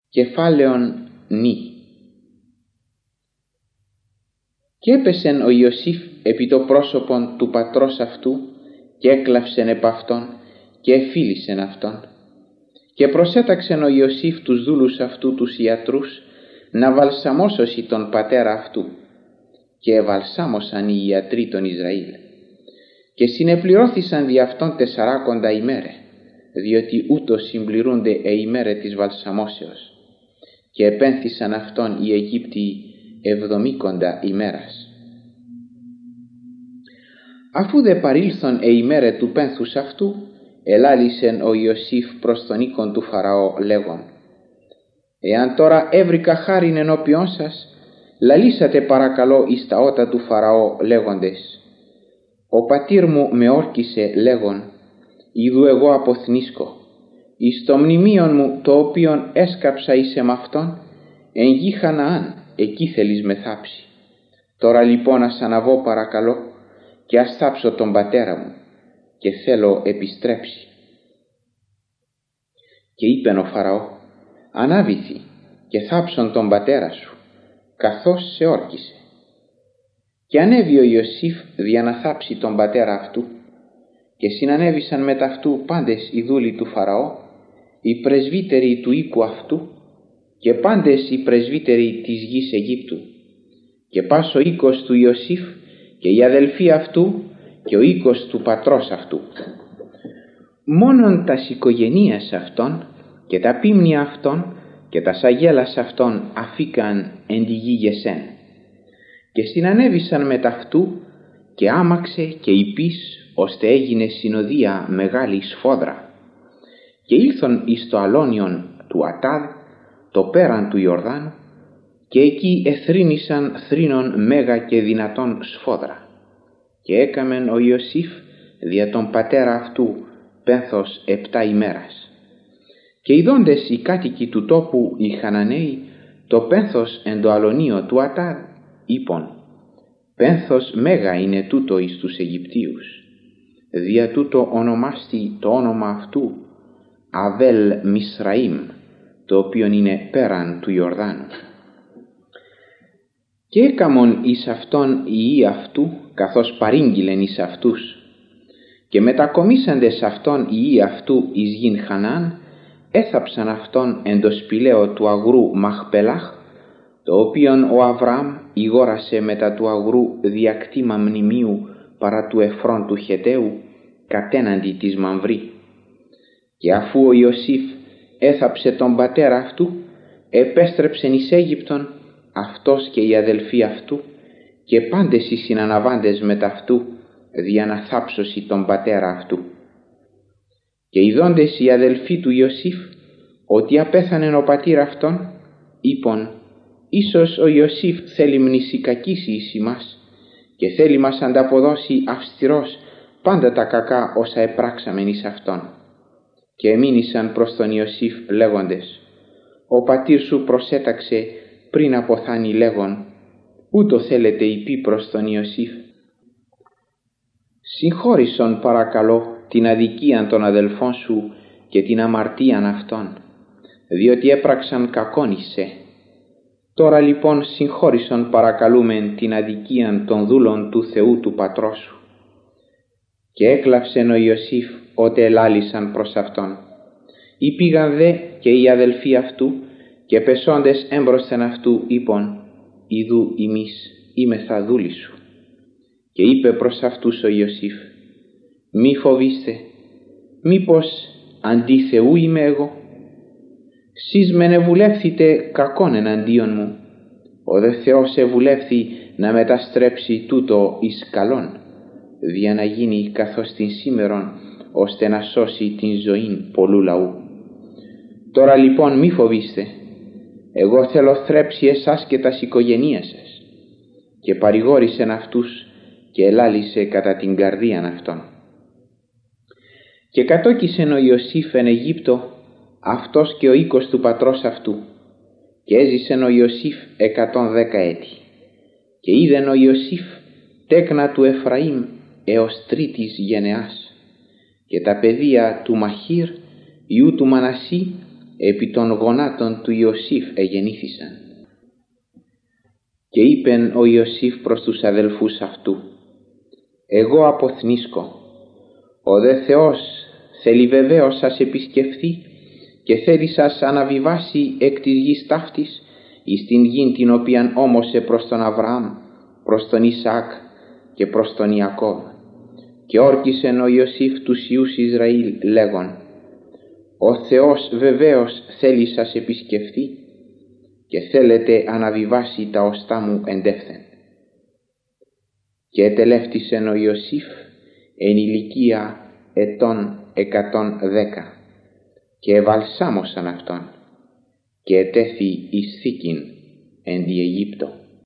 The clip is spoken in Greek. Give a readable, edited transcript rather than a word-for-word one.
Κεφάλαιον νη. Και έπεσεν ο Ιωσήφ επί το πρόσωπον του πατρός αυτού και έκλαυσεν επ' αυτόν και εφίλησεν αυτόν. Και προσέταξεν ο Ιωσήφ τους δούλους αυτού τους ιατρούς να βαλσαμώσωσι τον πατέρα αυτού. Και ευαλσάμωσαν οι ιατροί των Ισραήλ. Και συνεπληρώθησαν δι' αυτόν 40 ημέρε, διότι ούτως συμπληρούνται ημέρε της βαλσαμώσεως. Και επένθησαν αυτόν οι Αιγύπτιοι 70 ημέρας. Αφού δε παρήλθον ημέρε του πένθους αυτού, ελάλησεν ο Ιωσήφ προς τον οίκον του Φαραώ λέγον: «Εάν τώρα έβρικα χάριν ενώπιόν σας, λαλήσατε παρακαλώ εις τα ότα του Φαραώ λέγοντες: ο πατήρ μου με όρκησε λέγον, ιδού εγώ αποθνίσκω, εις το μνημείον μου το οποίον έσκαψα εις εμαυτόν, εν γη Χαναάν, εκεί θέλεις με θάψει. Τώρα λοιπόν ας αναβώ παρακαλώ και ας θάψω τον πατέρα μου και θέλω επιστρέψει». Και είπεν ο Φαραώ: «Ανάβηθη και θάψον τον πατέρα σου, καθώς σε όρκησε». Και ανέβη ο Ιωσήφ δια να θάψει τον πατέρα αυτού, και συνανέβησαν μετ' αυτού πάντες οι δούλοι του Φαραώ, οι πρεσβύτεροι του οίκου αυτού και πάντες οι πρεσβύτεροι της γης Αιγύπτου, και πας ο οίκος του Ιωσήφ και οι αδελφοί αυτού και ο οίκος του πατρός αυτού. Μόνον τας οικογενείας αυτών και τα πίμνια αυτών και τα σαγέλας αυτών αφήκαν εν τη γη Γεσέν. Και συνανέβησαν μετ' αυτού και άμαξε και υπείς, ώστε έγινε συνοδεία μεγάλη σφόδρα. Και ήλθον εις το αλόνιον του Ατάδ, το πέραν του Ιορδάνου, και εκεί εθρύνησαν θρήνων μέγα και δυνατόν σφόδρα. Και έκαμεν ο Ιωσήφ δια τον πατέρα αυτού πένθος 7 ημέρας. Και ειδώντες οι κάτοικοι του τόπου οι Χαναναίοι το πένθος εν το αλωνίο του Ατάδ, είπον: «Πένθος μέγα είναι τούτο εις τους Αιγυπτίους». Δια τούτο ονομάστη το όνομα αυτού Αβέλ Μισραήμ, το οποίον είναι πέραν του Ιορδάνου. Και έκαμον εις αυτόν οι ιοί αυτού, καθώς παρήγγειλεν εις αυτούς, και μετακομίσαντες αυτόν οι ιοί αυτού εις γην Χαναάν, έθαψαν αυτόν εν το σπηλαίο του αγρού Μαχπελάχ, το οποίον ο Αβραάμ ηγόρασε μετά του αγρού διακτήμα μνημείου παρά του Εφρών του Χεταίου, κατέναντι της Μαμβρή. Και αφού ο Ιωσήφ έθαψε τον πατέρα αυτού, επέστρεψεν εις Αίγυπτον αυτός και οι αδελφοί αυτού και πάντες οι συναναβάντες μετ' αυτού, δια να θάψωσι τον πατέρα αυτού. Και ειδώντες οι αδελφοί του Ιωσήφ ότι απέθανεν ο πατήρ αυτόν, είπον: «Ίσως ο Ιωσήφ θέλει μνησικακίσει εις ημάς και θέλει μας ανταποδώσει αυστηρός πάντα τα κακά όσα επράξαμεν εις αυτόν». Και εμείνησαν προς τον Ιωσήφ λέγοντες: «Ο πατήρ σου προσέταξε πριν αποθάνει λέγον, ούτω θέλετε υπεί προς τον Ιωσήφ. Συγχώρησον παρακαλώ την αδικίαν των αδελφών σου και την αμαρτίαν αυτών, διότι έπραξαν κακόν εις σε. Τώρα λοιπόν συγχώρησον παρακαλούμεν την αδικίαν των δούλων του Θεού του πατρός σου». Και έκλαψεν ο Ιωσήφ ότε ελάλησαν προς αυτόν. Υπήγαν δε και οι αδελφοί αυτού και πεσόντες έμπροσθεν αυτού είπον: «Ιδού ημείς είμεθα δούλοι σου». Και είπε προς αυτούς ο Ιωσήφ: «Μη φοβήστε, μήπως αντί Θεού είμαι εγώ? Σεις μεν ευουλεύθητε κακόν εναντίον μου, ο δε Θεός ευουλεύθη να μεταστρέψει τούτο εις καλόν, δια να γίνει καθώς την σήμερον, ώστε να σώσει την ζωήν πολλού λαού. Τώρα λοιπόν μη φοβήστε, εγώ θέλω θρέψει εσάς και τας οικογενείας σας». Και παρηγόρησεν αυτούς και ελάλησε κατά την καρδίαν αυτών. Και κατόκισεν ο Ιωσήφ εν Αιγύπτο, αυτός και ο οίκος του πατρός αυτού, και έζησεν ο Ιωσήφ 110 έτη. Και είδεν ο Ιωσήφ τέκνα του Εφραήμ έως τρίτης γενεάς, και τα παιδεία του Μαχήρ, ιού του Μανασί, επί των γονάτων του Ιωσήφ εγεννήθησαν. Και είπεν ο Ιωσήφ προς τους αδελφούς αυτού: εγώ αποθνίσκω, ο δε Θεός θέλει βεβαίως σας επισκεφθεί και θέλει σας αναβιβάσει εκ της γης ταύτης εις την γην την οποίαν όμωσε προς τον Αβραάμ, προς τον Ισαάκ και προς τον Ιακώβ. Και όρκισεν ο Ιωσήφ τους υιούς Ισραήλ λέγον: ο Θεός βεβαίως θέλει σας επισκεφθεί και θέλετε αναβιβάσει τα οστά μου εντεύθεν. Και ετελεύτησεν ο Ιωσήφ εν ηλικία ετών 110 και ευαλσάμωσαν αυτόν και ετέθη εις θήκην εν τη Αιγύπτο.